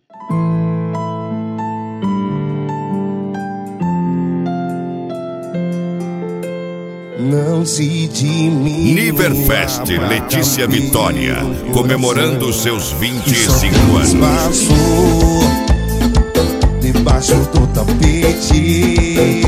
Não se diminua. Niverfest Letícia Vitória, comemorando seus 25 anos. Passou debaixo do tapete.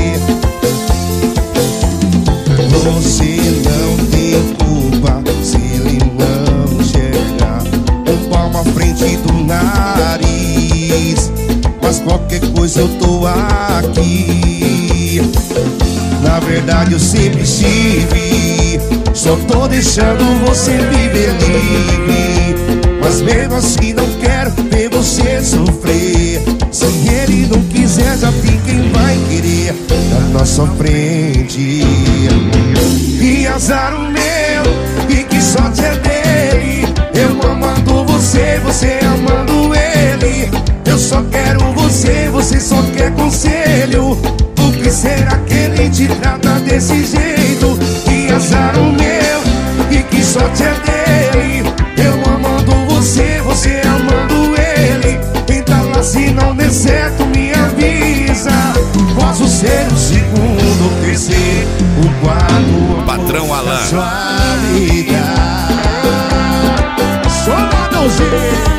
Você não tem culpa se ele não enxergar um palmo à frente do nariz. Mas qualquer coisa eu tô aqui. Na verdade eu sempre estive, só tô deixando você viver livre. Mas mesmo assim não quero ver você sofrer. Se ele não quiser, já tem quem vai querer na nossa frente. E azar o meu, e que sorte é dele. Eu amando você, você amando ele. Eu só quero você, você só quer conselho. Por que será que ele te trata desse jeito? Que azar o meu, e que sorte é dele. Eu amando você, você amando ele. Então lá, se não der certo me avisa. Posso ser o segundo, o terceiro, o quarto Patrão Alan. sua vida. Só Madãozinho.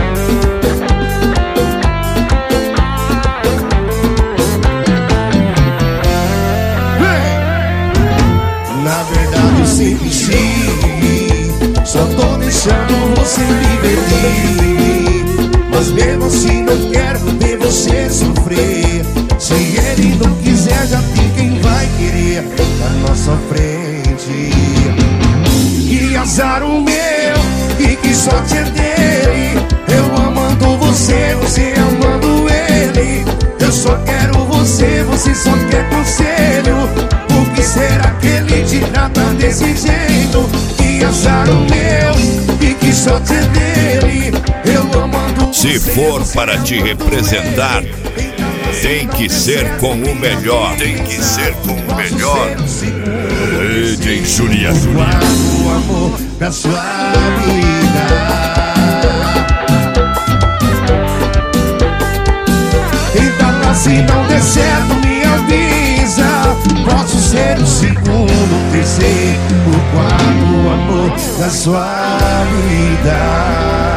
Na verdade eu sempre estive, só tô deixando você viver livre. Mas mesmo assim não quero ver você sofrer. Se ele não quiser, já tem quem vai querer na nossa frente. E azar o meu, e que sorte é dele. Eu amando você, você amando ele. Eu só quero você, você só quer conselho. Por que será que ele te trata desse jeito? Que azar o meu, e que sorte é dele. Eu amando Se você, for para te representar, tem que ser com o melhor. Tem que ser com o melhor. DJ Julia. o amor da sua vida. Então lá, se não der certo me avisa. Posso ser o segundo, o terceiro, o quarto amor da sua vida.